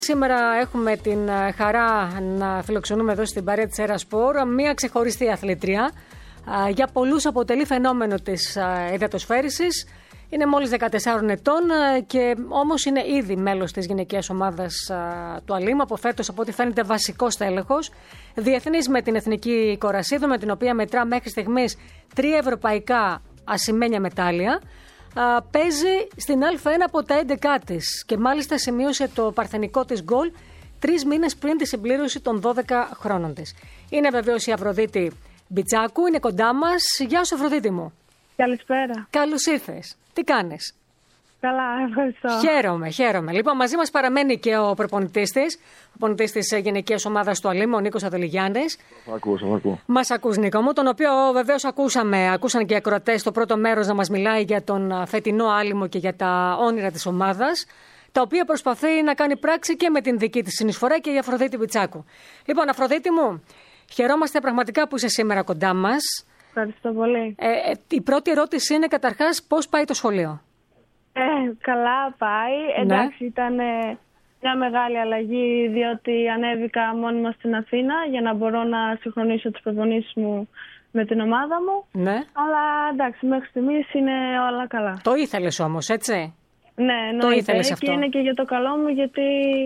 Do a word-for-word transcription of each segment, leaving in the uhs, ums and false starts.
Σήμερα έχουμε την χαρά να φιλοξενούμε εδώ στην παρέα της Ερασπορ μία ξεχωριστή αθλήτρια. Για πολλούς αποτελεί φαινόμενο της υδατοσφαίρισης. Είναι μόλις δεκατεσσάρων ετών και όμως είναι ήδη μέλος της γυναικείας ομάδας του Αλήμ. Από φέτος, από ό,τι φαίνεται, βασικός τέλεχος. Διεθνής με την Εθνική Κορασίδου, με την οποία μετρά μέχρι στιγμής τρία ευρωπαϊκά ασημένια μετάλλια. Α, παίζει στην Α1 από τα έντεκά της και μάλιστα σημείωσε το παρθενικό της γκολ τρεις μήνες πριν τη συμπλήρωση των δώδεκα χρόνων της. Είναι βεβαίως η Αφροδίτη Μπιτσάκου, είναι κοντά μας. Γεια σου, Αφροδίτη μου. Καλησπέρα. Καλώς ήρθες. Τι κάνεις? Καλά, ευχαριστώ. Χαίρομαι, χαίρομαι. Λοιπόν, μαζί μας παραμένει και ο προπονητής της, ο προπονητής της γυναικείας ομάδας του Αλήμ, ο Νίκος Αδελιγιάννης. Ακούω, σας ακούω. Μας ακούς, Νίκο μου, τον οποίο βεβαίως ακούσαμε, ακούσαν και οι ακροατές στο πρώτο μέρος να μας μιλάει για τον φετινό άλυμο και για τα όνειρα της ομάδας, τα οποία προσπαθεί να κάνει πράξη και με την δική της συνεισφορά και η Αφροδίτη Μπιτσάκου. Λοιπόν, Αφροδίτη μου, χαιρόμαστε πραγματικά που είσαι σήμερα κοντά μας. Ευχαριστώ πολύ. Ε, ε, η πρώτη ερώτηση είναι καταρχάς πώς πάει το σχολείο. Ε, καλά πάει. Ναι. Εντάξει, ήταν ε, μια μεγάλη αλλαγή, διότι ανέβηκα μόνιμα στην Αθήνα για να μπορώ να συγχρονίσω τις προπονήσεις μου με την ομάδα μου. Ναι. Αλλά εντάξει, μέχρι στιγμής είναι όλα καλά. Το ήθελες όμως, έτσι? Ναι, το εννοείται. ήθελες αυτό. Και είναι και για το καλό μου, γιατί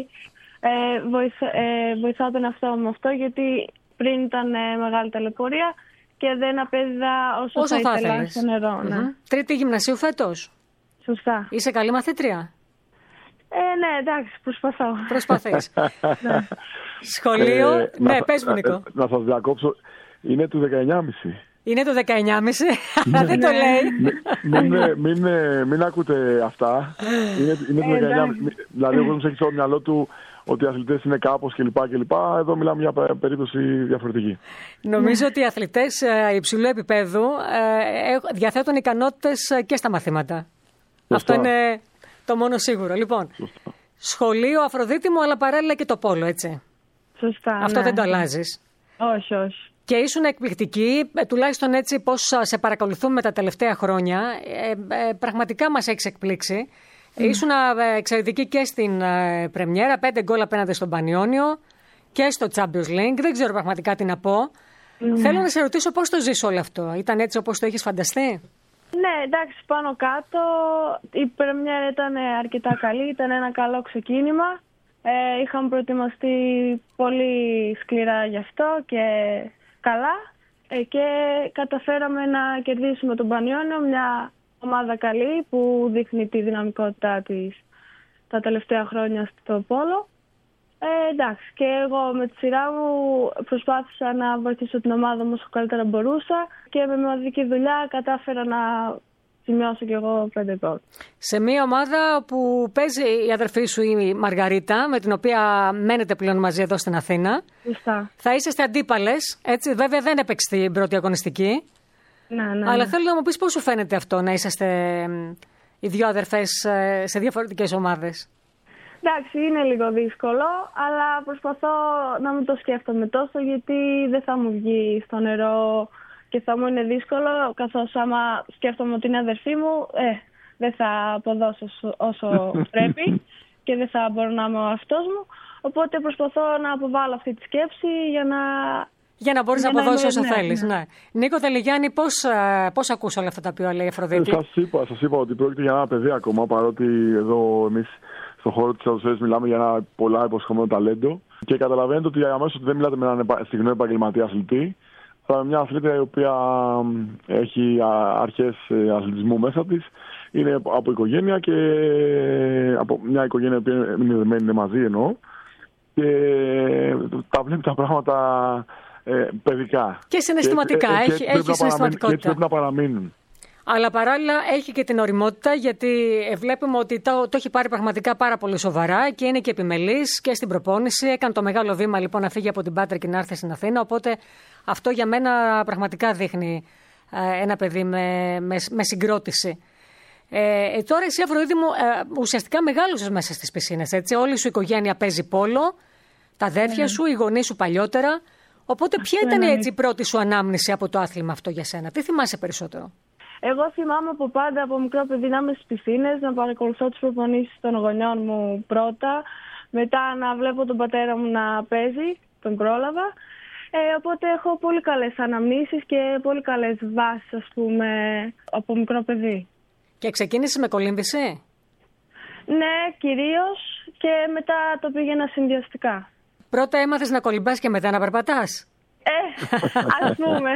ε, βοηθά, ε, βοηθάω τον εαυτό μου αυτό, γιατί πριν ήταν ε, μεγάλη ταλαιπωρία και δεν απέδιδα όσο, όσο θα θα ήθελα ήθελες. στο νερό. Mm-hmm. Ναι. Τρίτη γυμνασίου φέτος. Σωστά. Είσαι καλή μαθήτρια? Ε, ναι, εντάξει, προσπαθώ. Προσπαθείς. Ναι. Σχολείο. Ε, ναι, να, πες μου, Νίκο. Να, να σας διακόψω. Είναι του δεκαεννιά κόμμα πέντε. Είναι το δεκαεννιά κόμμα πέντε, αλλά δεν το λέει. Μην, μην, μην, μην ακούτε αυτά. Είναι, είναι του δεκαεννιά. Δηλαδή, ο κόσμος έχει στο μυαλό του ότι οι αθλητές είναι κάπως κλπ. Εδώ μιλάμε για περίπτωση διαφορετική. Νομίζω ότι οι αθλητές υψηλού επίπεδου διαθέτουν ικανότητες και στα μαθήματα. Σωστά. Αυτό είναι το μόνο σίγουρο. Λοιπόν, Σωστά. Σχολείο, Αφροδίτη μου, αλλά παράλληλα και το πόλο, έτσι. Σωστά. Αυτό ναι. δεν το αλλάζεις. Όχι, όχι. Και ήσουν εκπληκτική, τουλάχιστον έτσι πώς σε παρακολουθούμε τα τελευταία χρόνια. Ε, ε, πραγματικά μας έχεις εκπλήξει. Mm. Ήσουν ε, εξαιρετική και στην ε, πρεμιέρα, πέντε γκολ απέναντι στον Πανιόνιο και στο Champions League. Δεν ξέρω πραγματικά τι να πω. Mm. Θέλω να σε ρωτήσω πώς το ζεις όλο αυτό. Ήταν έτσι όπως το έχεις φανταστεί? Ναι, εντάξει, πάνω κάτω η πρεμιέρα ήταν αρκετά καλή, ήταν ένα καλό ξεκίνημα. Ε, είχαμε προετοιμαστεί πολύ σκληρά γι' αυτό και καλά ε, και καταφέραμε να κερδίσουμε τον Πανιόνιο, μια ομάδα καλή που δείχνει τη δυναμικότητά της τα τελευταία χρόνια στο πόλο. Ε, εντάξει, και εγώ με τη σειρά μου προσπάθησα να βοηθήσω την ομάδα μου όσο καλύτερα μπορούσα και με μοναδική δουλειά κατάφερα να σημειώσω κι εγώ πέντε γκολ. Σε μια ομάδα που παίζει η αδερφή σου η Μαργαρίτα, με την οποία μένετε πλέον μαζί εδώ στην Αθήνα. Σωστά. Θα είσαστε αντίπαλες, έτσι. Βέβαια δεν έπαιξε την πρώτη αγωνιστική. Ναι, ναι, αλλά ναι. θέλω να μου πεις πώς σου φαίνεται αυτό να είσαστε οι δύο αδερφές σε διαφορετικές ομάδες. Εντάξει, είναι λίγο δύσκολο, αλλά προσπαθώ να μην το σκέφτομαι τόσο, γιατί δεν θα μου βγει στο νερό και θα μου είναι δύσκολο, καθώς άμα σκέφτομαι ότι είναι αδερφή μου, ε, δεν θα αποδώσω όσο πρέπει και δεν θα μπορώ να είμαι ο αυτός μου. Οπότε προσπαθώ να αποβάλω αυτή τη σκέψη για να... Για να μπορείς να αποδώσεις όσο ναι, θέλεις. Ναι. Ναι. Νίκο Αδελιγιάννη, πώς, πώς ακούς όλα αυτά τα οποία λέει η Αφροδίτη? Σας είπα, σας είπα ότι πρόκειται για ένα παιδί ακόμα, παρότι εδώ εμείς στον χώρο της αδοσφαίρησης μιλάμε για ένα πολλά υποσχόμενο ταλέντο. Και καταλαβαίνετε ότι αμέσως δεν μιλάτε με έναν στιγνό επαγγελματία αθλητή, αλλά με μια αθλήτρια η οποία έχει αρχές αθλητισμού μέσα της. Είναι από οικογένεια και από μια οικογένεια που είναι δεμένη μαζί, εννοώ. Και τα βλέπει τα πράγματα ε, παιδικά. Και συναισθηματικά. Και, έχει και έχει συναισθηματικότητα. Και έτσι πρέπει να παραμείνουν. Αλλά παράλληλα έχει και την ωριμότητα, γιατί βλέπουμε ότι το, το έχει πάρει πραγματικά πάρα πολύ σοβαρά και είναι και επιμελής και στην προπόνηση. Έκανε το μεγάλο βήμα λοιπόν να φύγει από την Πάτρα και να έρθει στην Αθήνα. Οπότε αυτό για μένα πραγματικά δείχνει ε, ένα παιδί με, με, με συγκρότηση. Ε, τώρα εσύ, Αφροδίτη μου, ε, ουσιαστικά μεγάλωσες μέσα στις πισίνες, έτσι. Όλη σου η οικογένεια παίζει πόλο, τα αδέρφια mm. σου, οι γονείς σου παλιότερα. Οπότε ποια ήταν mm. έτσι, η πρώτη σου ανάμνηση από το άθλημα αυτό για σένα? Τι θυμάσαι περισσότερο? Εγώ θυμάμαι από πάντα, από μικρό παιδί, να είμαι στις πισίνες, να παρακολουθώ τις προπονήσεις των γονιών μου πρώτα, μετά να βλέπω τον πατέρα μου να παίζει, τον πρόλαβα. Ε, οπότε έχω πολύ καλές αναμνήσεις και πολύ καλές βάσεις, ας πούμε, από μικρό παιδί. Και ξεκίνησε με κολύμβηση? Ναι, κυρίως, και μετά το πήγαινα συνδυαστικά. Πρώτα έμαθες να κολυμπάς και μετά να περπατάς? Ε, ας πούμε.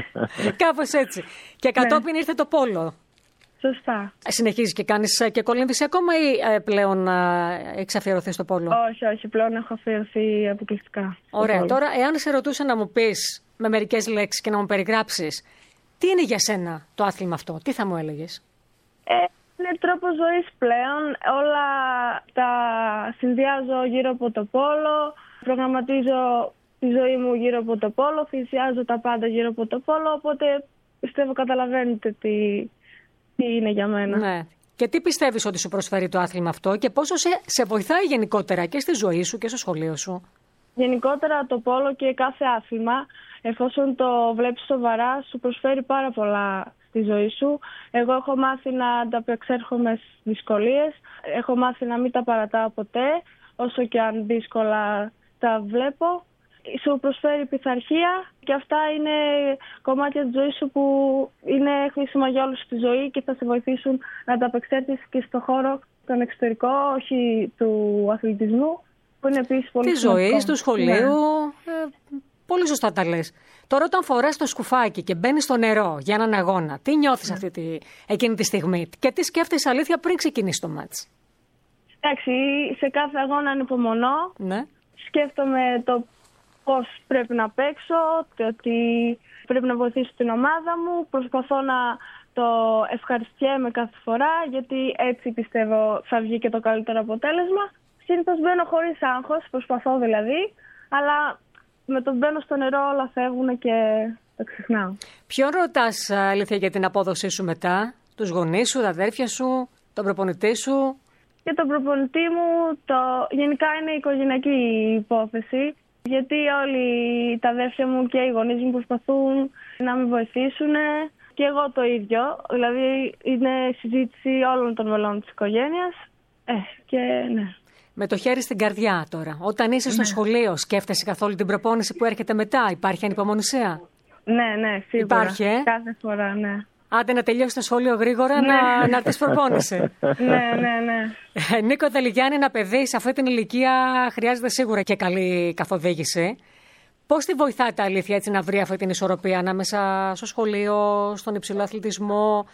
Κάπως έτσι. Και κατόπιν ναι. ήρθε το πόλο. Σωστά. Συνεχίζεις και κάνεις και κολύμβηση ακόμα ή πλέον έχεις αφιερωθεί στο πόλο? Όχι, όχι, πλέον έχω αφιερωθεί αποκλειστικά. Ωραία. Τώρα, εάν σε ρωτούσα να μου πεις με μερικές λέξεις και να μου περιγράψεις τι είναι για σένα το άθλημα αυτό, τι θα μου έλεγες? Ε, είναι τρόπος ζωής πλέον. Όλα τα συνδυάζω γύρω από το πόλο. Προγραμματίζω τη ζωή μου γύρω από το πόλο. Θυσιάζω τα πάντα γύρω από το πόλο. Οπότε πιστεύω καταλαβαίνετε τι... τι είναι για μένα. Ναι. Και τι πιστεύεις ότι σου προσφέρει το άθλημα αυτό και πόσο σε, σε βοηθάει γενικότερα και στη ζωή σου και στο σχολείο σου? Γενικότερα το πόλο και κάθε άθλημα, εφόσον το βλέπεις σοβαρά, σου προσφέρει πάρα πολλά στη ζωή σου. Εγώ έχω μάθει να ανταπεξέρχομαι στις δυσκολίες, έχω μάθει να μην τα παρατάω ποτέ, όσο και αν δύσκολα τα βλέπω. Σου προσφέρει πειθαρχία και αυτά είναι κομμάτια της ζωής σου που είναι χρήσιμα για όλους στη ζωή και θα σε βοηθήσουν να ανταπεξέλθεις και στο χώρο τον εξωτερικό, όχι του αθλητισμού, που είναι επίσης πολύ της ζωής, του σχολείου. Ναι. Ε, πολύ σωστά τα λες. Τώρα όταν φοράς το σκουφάκι και μπαίνεις στο νερό για έναν αγώνα, τι νιώθεις ναι. αυτή τη, εκείνη τη στιγμή και τι σκέφτεσαι αλήθεια πριν ξεκινήσει το μάτς? Εντάξει, σε κάθε αγώνα ανυπομονώ. Ναι. Σκέφτομαι το πώς πρέπει να παίξω, ότι πρέπει να βοηθήσω την ομάδα μου. Προσπαθώ να το ευχαριστιέμαι κάθε φορά, γιατί έτσι πιστεύω θα βγει και το καλύτερο αποτέλεσμα. Συνήθως μπαίνω χωρίς άγχος, προσπαθώ δηλαδή, αλλά με το μπαίνω στο νερό όλα φεύγουν και το ξεχνάω. Ποιον ρωτάς αλήθεια για την απόδοσή σου μετά? Τους γονείς σου, τα αδέρφια σου, τον προπονητή σου? Για τον προπονητή μου το... γενικά είναι οικογενειακή υπόθεση. Γιατί όλοι τα αδέρφια μου και οι γονείς μου προσπαθούν να με βοηθήσουν και εγώ το ίδιο. Δηλαδή είναι συζήτηση όλων των μελών της οικογένειας. Ε, και ναι. Με το χέρι στην καρδιά τώρα. Όταν είσαι στο ναι. σχολείο, σκέφτεσαι καθόλου την προπόνηση που έρχεται μετά? Υπάρχει ανυπομονησία? Ναι, ναι, σίγουρα. Υπάρχει, ε? Κάθε φορά, ναι. Άντε να τελειώσει το σχολείο γρήγορα ναι. να, να έρθεις προπόνηση. ναι, ναι, ναι. Νίκο Δελιγιάννη, ένα παιδί σε αυτή την ηλικία χρειάζεται σίγουρα και καλή καθοδήγηση. Πώς τη βοηθάτε αλήθεια έτσι να βρει αυτή την ισορροπία ανάμεσα στο σχολείο, στον υψηλό αθλητισμό,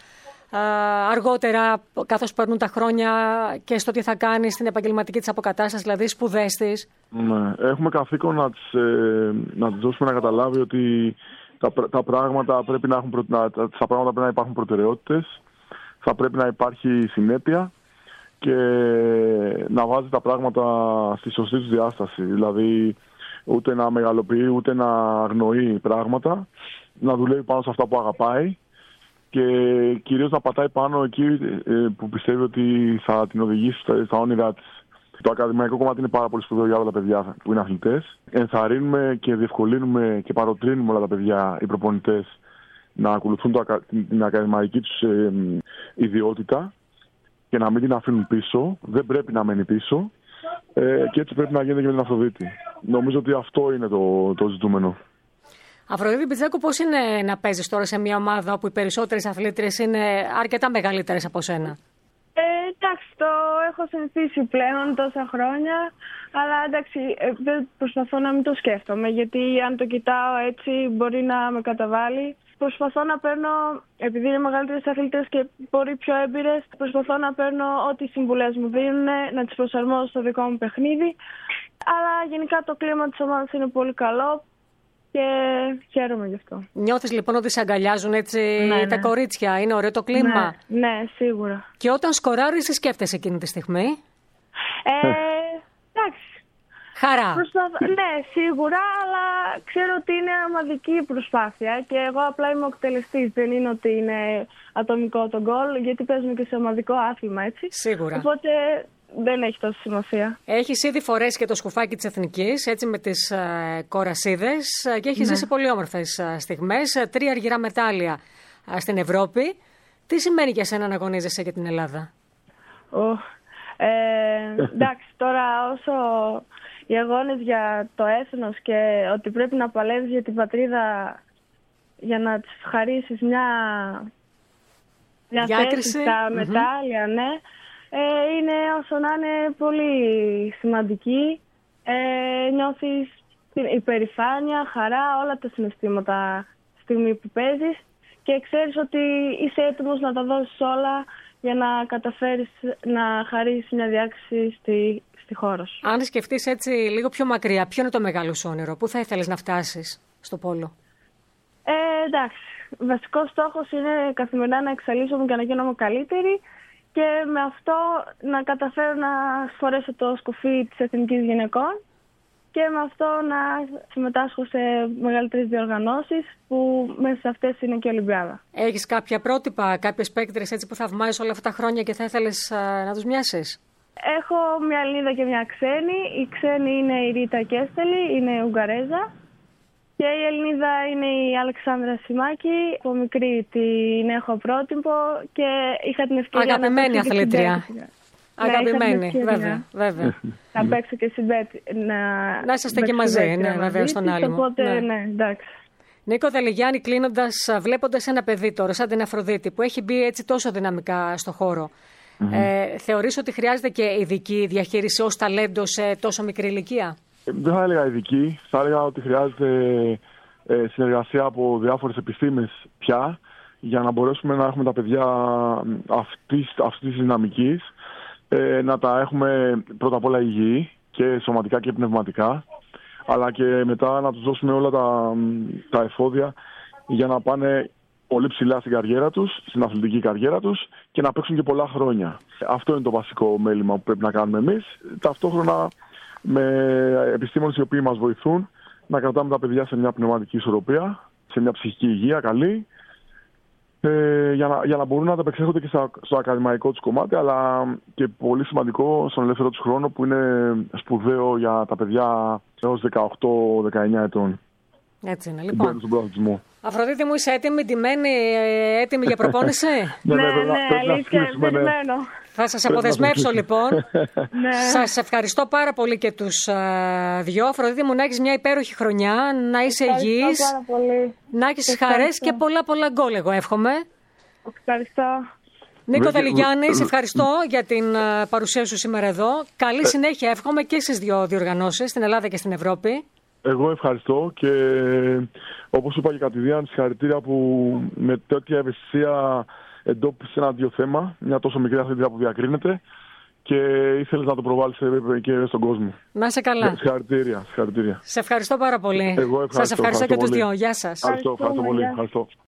αργότερα καθώς περνούν τα χρόνια και στο τι θα κάνει στην επαγγελματική της αποκατάσταση, δηλαδή σπουδές της? Ναι, έχουμε καθήκον να της, ε, να της δώσουμε να καταλάβει ότι Τα, τα, πράγματα πρέπει να έχουν, να, τα πράγματα πρέπει να υπάρχουν προτεραιότητες, θα πρέπει να υπάρχει συνέπεια και να βάζει τα πράγματα στη σωστή τους διάσταση. Δηλαδή ούτε να μεγαλοποιεί ούτε να αγνοεί πράγματα, να δουλεύει πάνω σε αυτά που αγαπάει και κυρίως να πατάει πάνω εκεί που πιστεύει ότι θα την οδηγήσει στα, στα όνειρά της. Το ακαδημαϊκό κομμάτι είναι πάρα πολύ σπουδαίο για όλα τα παιδιά που είναι αθλητές. Ενθαρρύνουμε και διευκολύνουμε και παροτρύνουμε όλα τα παιδιά, οι προπονητές, να ακολουθούν το, την ακαδημαϊκή τους ε, ιδιότητα και να μην την αφήνουν πίσω. Δεν πρέπει να μένει πίσω ε, και έτσι πρέπει να γίνεται και με την Αφροδίτη. Νομίζω ότι αυτό είναι το, το ζητούμενο. Αφροδίτη Μπιτζάκου, πώς είναι να παίζεις τώρα σε μια ομάδα όπου οι περισσότερες αθλήτριες είναι αρκετά μεγαλύτερες από σένα? Ε, εντάξει, το έχω συνηθίσει πλέον τόσα χρόνια, αλλά εντάξει, δεν προσπαθώ να μην το σκέφτομαι, γιατί αν το κοιτάω έτσι μπορεί να με καταβάλει. Προσπαθώ να παίρνω, επειδή είναι μεγαλύτερες αθλητές και μπορεί πιο έμπειρες, προσπαθώ να παίρνω ό,τι συμβουλές μου δίνουν, να τις προσαρμόζω στο δικό μου παιχνίδι. Αλλά γενικά το κλίμα της ομάδας είναι πολύ καλό και χαίρομαι γι' αυτό. Νιώθεις λοιπόν ότι σε αγκαλιάζουν έτσι ναι, τα ναι. κορίτσια? Είναι ωραίο το κλίμα? Ναι, ναι, σίγουρα. Και όταν σκοράρεις, τι σκέφτεσαι εκείνη τη στιγμή? Ε, εντάξει. Χαρά. Προσπαθ... ναι, σίγουρα, αλλά ξέρω ότι είναι ομαδική προσπάθεια και εγώ απλά είμαι ο εκτελεστής. Δεν είναι ότι είναι ατομικό το γκολ, γιατί παίζουμε και σε ομαδικό άθλημα, έτσι. Σίγουρα. Οπότε δεν έχει τόση σημασία. Έχεις ήδη φορέσει και το σκουφάκι της Εθνικής, έτσι με τις ε, κορασίδες και έχεις ναι. ζήσει πολύ όμορφες ε, στιγμές. Τρία αργυρά μετάλλια ε, στην Ευρώπη. Τι σημαίνει για σένα να αγωνίζεσαι για την Ελλάδα? Oh. Ε, εντάξει, τώρα όσο οι αγώνες για το έθνος και ότι πρέπει να παλεύεις για την πατρίδα για να της χαρίσεις μια, μια θέση στα mm-hmm. μετάλλια, ναι, ε, είναι όσο να είναι πολύ σημαντική. Ε, νιώθεις υπερηφάνεια, χαρά, όλα τα συναισθήματα στιγμή που παίζεις και ξέρεις ότι είσαι έτοιμος να τα δώσεις όλα για να καταφέρεις να χαρίσεις μια διάκριση στη, στη χώρα σου. Αν σκεφτείς έτσι λίγο πιο μακριά, ποιο είναι το μεγάλο σου όνειρο, πού θα ήθελες να φτάσεις στο πόλο? Ε, εντάξει, βασικός στόχος είναι καθημερινά να εξαλείψω και να γίνομαι καλύτερη και με αυτό να καταφέρω να φορέσω το σκουφί της εθνικής γυναικών και με αυτό να συμμετάσχω σε μεγαλύτερες διοργανώσεις που μέσα σε αυτές είναι και η Ολυμπιάδα. Έχεις κάποια πρότυπα, κάποιες παίκτρες έτσι που θαυμάζεις όλα αυτά τα χρόνια και θα ήθελες α, να τους μοιάσεις? Έχω μια Ελληνίδα και μια ξένη. Η ξένη είναι η Ρίτα Κέστελη, είναι Ουγγαρέζα. Και η Ελληνίδα είναι η Αλεξάνδρα Σιμάκη. Από μικρή την έχω πρότυπο και είχα την ευκαιρία. Αγαπημένη αθλήτρια. Αγαπημένη, ναι, βέβαια. βέβαια. Θα παίξω και στην Πέτ. Να, να είσαστε και μαζί, ναι, βέβαια, στον άλλο. Οπότε, ναι. ναι, εντάξει. Νίκο Δελιγιάννη, κλείνοντας, βλέποντας ένα παιδί τώρα, σαν την Αφροδίτη, που έχει μπει έτσι τόσο δυναμικά στο χώρο, mm-hmm. ε, θεωρείς ότι χρειάζεται και ειδική διαχείριση ως ταλέντο σε τόσο μικρή ηλικία? Δεν θα έλεγα ειδική. Θα έλεγα ότι χρειάζεται ε, συνεργασία από διάφορες επιστήμες πια για να μπορέσουμε να έχουμε τα παιδιά αυτής, αυτής της δυναμικής, ε, να τα έχουμε πρώτα απ' όλα υγιή και σωματικά και πνευματικά, αλλά και μετά να τους δώσουμε όλα τα, τα εφόδια για να πάνε πολύ ψηλά στην καριέρα τους, στην αθλητική καριέρα τους και να παίξουν και πολλά χρόνια. Αυτό είναι το βασικό μέλημα που πρέπει να κάνουμε εμείς. Ταυτόχρονα με επιστήμονες οι οποίοι μας βοηθούν να κρατάμε τα παιδιά σε μια πνευματική ισορροπία, σε μια ψυχική υγεία καλή, ε, για, να, για να μπορούν να ανταπεξέρχονται και στα, στο ακαδημαϊκό τους κομμάτι, αλλά και πολύ σημαντικό στον ελεύθερο τους χρόνο που είναι σπουδαίο για τα παιδιά έως δεκαοκτώ δεκαεννιά ετών. Έτσι είναι, λοιπόν. Αφροδίτη μου, είσαι έτοιμη, ντυμένη, έτοιμη για προπόνηση? ναι, ναι, ναι, αλήθεια, περιμένω. Θα σας αποδεσμεύσω λοιπόν. ναι. Σας ευχαριστώ πάρα πολύ και τους uh, δυο. Αφροδίτη μου, να έχεις μια υπέροχη χρονιά, να είσαι υγιής, να έχεις χαρές και πολλά πολλά γκολ, εγώ εύχομαι. Ευχαριστώ. Νίκο Δελιγιάννη, σε ευχαριστώ για την uh, παρουσία σου σήμερα εδώ. Καλή συνέχεια εύχομαι και στις δύο διοργανώσεις, στην Ελλάδα και στην Ευρώπη. Εγώ ευχαριστώ και όπως είπα και κατηδίαν, συγχαρητήρια που με τέτοια ευαισθησία εντόπισε ένα δύο θέμα, μια τόσο μικρή αθλητικά που διακρίνεται και ήθελες να το προβάλλεις και στον κόσμο. Να είσαι καλά. Συγχαρητήρια, συγχαρητήρια. Σε ευχαριστώ πάρα πολύ. Εγώ ευχαριστώ. Σας ευχαριστώ, ευχαριστώ και πολύ. Τους δυο. Γεια σας. Ευχαριστώ, ευχαριστώ πολύ. Ευχαριστώ.